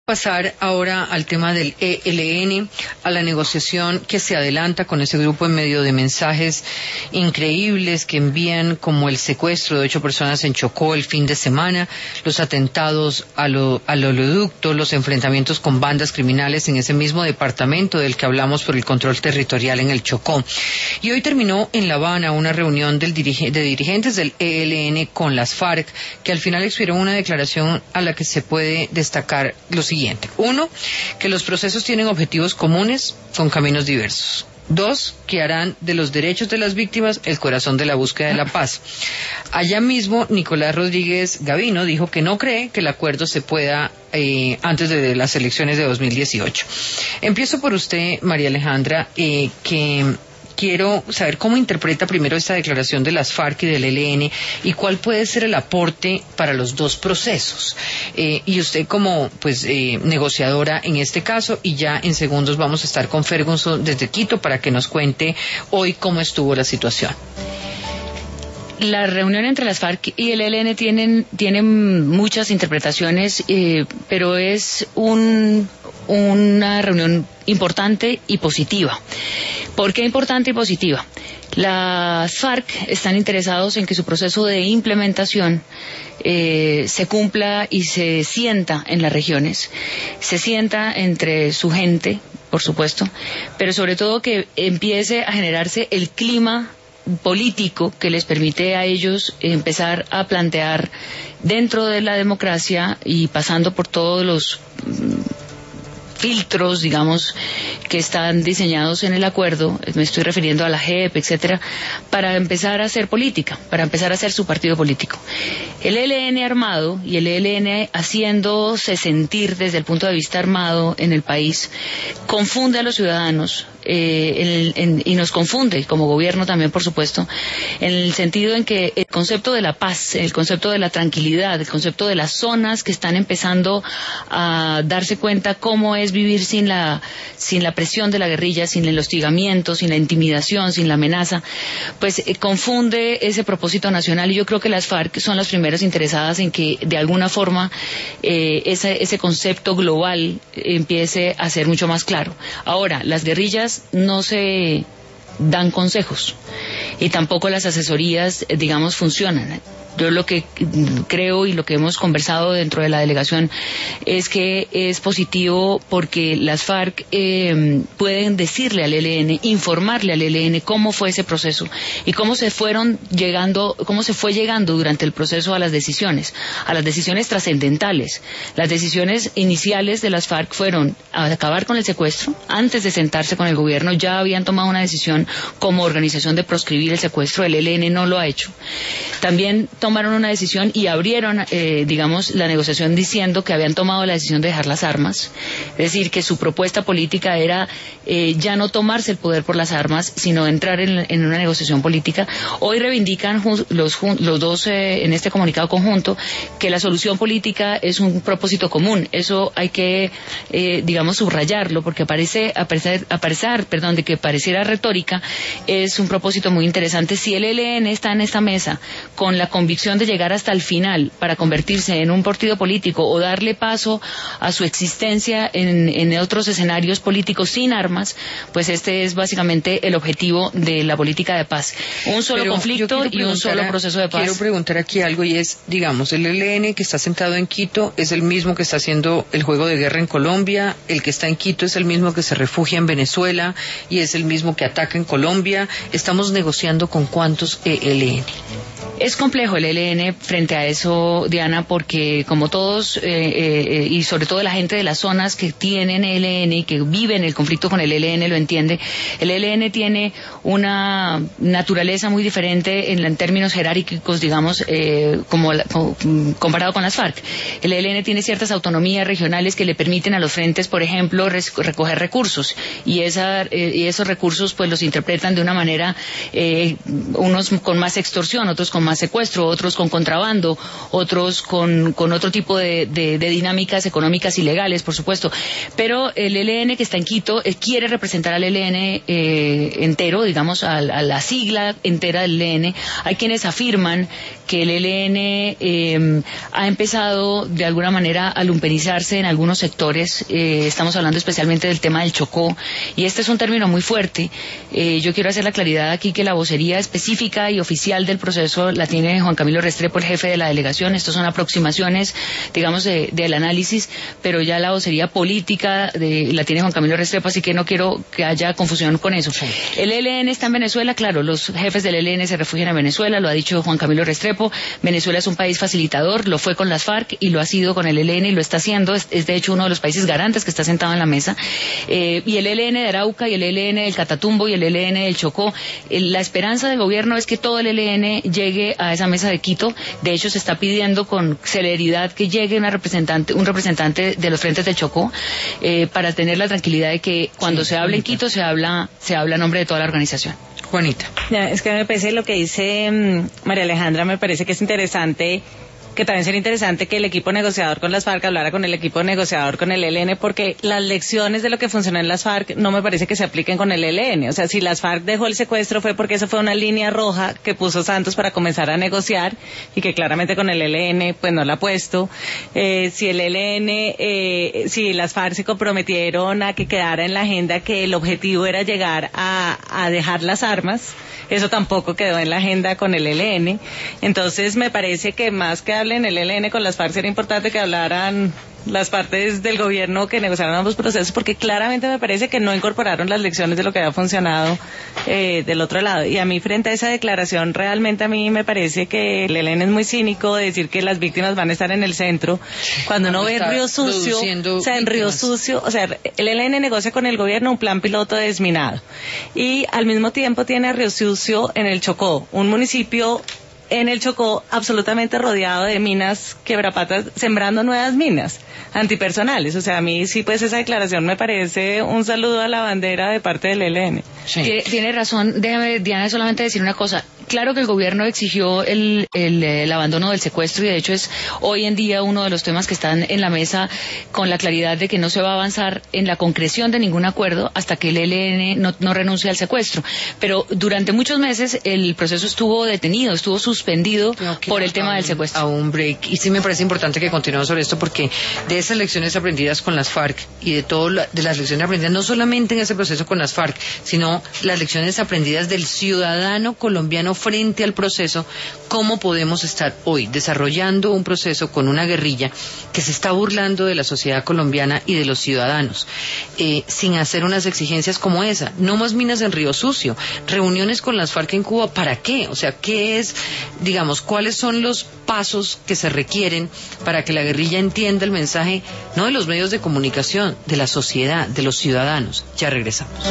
Pasar ahora al tema del ELN, a la negociación que se adelanta con ese grupo en medio de mensajes increíbles que envían, como el secuestro de 8 personas en Chocó el fin de semana, los atentados al oleoducto, los enfrentamientos con bandas criminales en ese mismo departamento del que hablamos por el control territorial en el Chocó. Y hoy terminó en La Habana una reunión de dirigentes del ELN con las FARC, que al final expiró una declaración a la que se puede destacar lo siguiente. Uno, que los procesos tienen objetivos comunes con caminos diversos. Dos, que harán de los derechos de las víctimas el corazón de la búsqueda de la paz. Allá mismo, Nicolás Rodríguez Gavino dijo que no cree que el acuerdo se pueda antes de las elecciones de 2018. Empiezo por usted, María Alejandra, que quiero saber cómo interpreta primero esta declaración de las FARC y del ELN y cuál puede ser el aporte para los dos procesos. Y usted como negociadora en este caso, y ya en segundos vamos a estar con Ferguson desde Quito para que nos cuente hoy cómo estuvo la situación. La reunión entre las FARC y el ELN tienen muchas interpretaciones, pero es una reunión importante y positiva. ¿Por qué importante y positiva? Las FARC están interesados en que su proceso de implementación se cumpla y se sienta en las regiones, se sienta entre su gente, por supuesto, pero sobre todo que empiece a generarse el clima político que les permite a ellos empezar a plantear dentro de la democracia y pasando por todos los filtros, digamos, que están diseñados en el acuerdo, me estoy refiriendo a la JEP, etcétera, para empezar a hacer política, para empezar a hacer su partido político. El ELN armado y el ELN haciéndose sentir desde el punto de vista armado en el país, confunde a los ciudadanos y nos confunde como gobierno también, por supuesto, en el sentido en que el concepto de la paz, el concepto de la tranquilidad, el concepto de las zonas que están empezando a darse cuenta cómo es vivir sin la presión de la guerrilla, sin el hostigamiento, sin la intimidación, sin la amenaza, pues confunde ese propósito nacional, y yo creo que las FARC son las primeras interesadas en que de alguna forma ese concepto global empiece a ser mucho más claro. Ahora, las guerrillas no se dan consejos y tampoco las asesorías, digamos, funcionan. Yo lo que creo y lo que hemos conversado dentro de la delegación es que es positivo porque las FARC pueden decirle al ELN, informarle al ELN cómo fue ese proceso y cómo se fue llegando durante el proceso a las decisiones trascendentales. Las decisiones iniciales de las FARC fueron acabar con el secuestro. Antes de sentarse con el gobierno ya habían tomado una decisión como organización de proscribir el secuestro. El ELN no lo ha hecho. También tomaron una decisión y abrieron, la negociación diciendo que habían tomado la decisión de dejar las armas, es decir, que su propuesta política era ya no tomarse el poder por las armas, sino entrar en una negociación política. Hoy reivindican los dos en este comunicado conjunto que la solución política es un propósito común. Eso hay que, subrayarlo, porque a pesar de que pareciera retórica, es un propósito muy interesante. Si el ELN está en esta mesa con la convicción de llegar hasta el final para convertirse en un partido político o darle paso a su existencia en otros escenarios políticos sin armas, pues este es básicamente el objetivo de la política de paz. Un solo conflicto y un solo proceso de paz. Quiero preguntar aquí algo, y es, digamos, el ELN que está sentado en Quito es el mismo que está haciendo el juego de guerra en Colombia, el que está en Quito es el mismo que se refugia en Venezuela y es el mismo que ataca en Colombia. ¿Estamos negociando con cuántos ELN? Es complejo el ELN frente a eso, Diana, porque como todos, y sobre todo la gente de las zonas que tienen ELN y que viven el conflicto con el ELN lo entiende, el ELN tiene una naturaleza muy diferente en términos jerárquicos, digamos, comparado con las FARC. El ELN tiene ciertas autonomías regionales que le permiten a los frentes, por ejemplo, recoger recursos, y esos recursos pues los interpretan de una manera, unos con más extorsión, otros con más secuestro, otros con contrabando, otros con otro tipo de dinámicas económicas ilegales, por supuesto. Pero el ELN que está en Quito quiere representar al ELN entero, digamos, a la sigla entera del ELN. Hay quienes afirman que el ELN ha empezado de alguna manera a lumpenizarse en algunos sectores. Estamos hablando especialmente del tema del Chocó, y este es un término muy fuerte. Yo quiero hacer la claridad aquí que la vocería específica y oficial del proceso la tiene Juan Camilo Restrepo, el jefe de la delegación. Estos son aproximaciones, digamos, del análisis, pero ya la vocería política la tiene Juan Camilo Restrepo, así que no quiero que haya confusión con eso. El ELN está en Venezuela, claro, los jefes del ELN se refugian en Venezuela, lo ha dicho Juan Camilo Restrepo. Venezuela es un país facilitador, lo fue con las FARC y lo ha sido con el ELN y lo está haciendo, es de hecho uno de los países garantes que está sentado en la mesa. Y el ELN de Arauca y el ELN del Catatumbo y el ELN del Chocó, la esperanza del gobierno es que todo el ELN llegue a esa mesa de Quito. De hecho, se está pidiendo con celeridad que llegue un representante de los frentes del Chocó, para tener la tranquilidad de que cuando se habla en Quito se habla a nombre de toda la organización. Juanita. Ya, es que me parece lo que dice María Alejandra, me parece que es interesante, que también sería interesante que el equipo negociador con las FARC hablara con el equipo negociador con el ELN, porque las lecciones de lo que funcionó en las FARC no me parece que se apliquen con el ELN. O sea, si las FARC dejó el secuestro fue porque eso fue una línea roja que puso Santos para comenzar a negociar y que claramente con el ELN pues no la ha puesto. Si el ELN, si las FARC se comprometieron a que quedara en la agenda que el objetivo era llegar a dejar las armas, eso tampoco quedó en la agenda con el ELN. Entonces me parece que más que hablen el ELN con las FARC, era importante que hablaran las partes del gobierno que negociaron ambos procesos, porque claramente me parece que no incorporaron las lecciones de lo que había funcionado del otro lado. Y a mí, frente a esa declaración, realmente a mí me parece que el ELN es muy cínico de decir que las víctimas van a estar en el centro, cuando uno ve Río Sucio, o sea, en Río Sucio, o sea, el ELN negocia con el gobierno un plan piloto de desminado, y al mismo tiempo tiene a Río Sucio en el Chocó, un municipio en el Chocó absolutamente rodeado de minas quebrapatas, sembrando nuevas minas antipersonales. O sea, a mí sí, pues esa declaración me parece un saludo a la bandera de parte del ELN. Sí. Tiene razón. Déjame, Diana, solamente decir una cosa. Claro que el gobierno exigió el abandono del secuestro, y de hecho es hoy en día uno de los temas que están en la mesa, con la claridad de que no se va a avanzar en la concreción de ningún acuerdo hasta que el ELN no renuncie al secuestro. Pero durante muchos meses el proceso estuvo detenido, estuvo suspendido por el tema del secuestro. A un break. Y sí me parece importante que continuemos sobre esto, porque de esas lecciones aprendidas con las FARC y de las lecciones aprendidas no solamente en ese proceso con las FARC, sino las lecciones aprendidas del ciudadano colombiano frente al proceso, cómo podemos estar hoy desarrollando un proceso con una guerrilla que se está burlando de la sociedad colombiana y de los ciudadanos, sin hacer unas exigencias como esa. No más minas en Río Sucio, reuniones con las FARC en Cuba, ¿para qué? O sea, ¿qué es, digamos, cuáles son los pasos que se requieren para que la guerrilla entienda el mensaje, no de los medios de comunicación, de la sociedad, de los ciudadanos? Ya regresamos.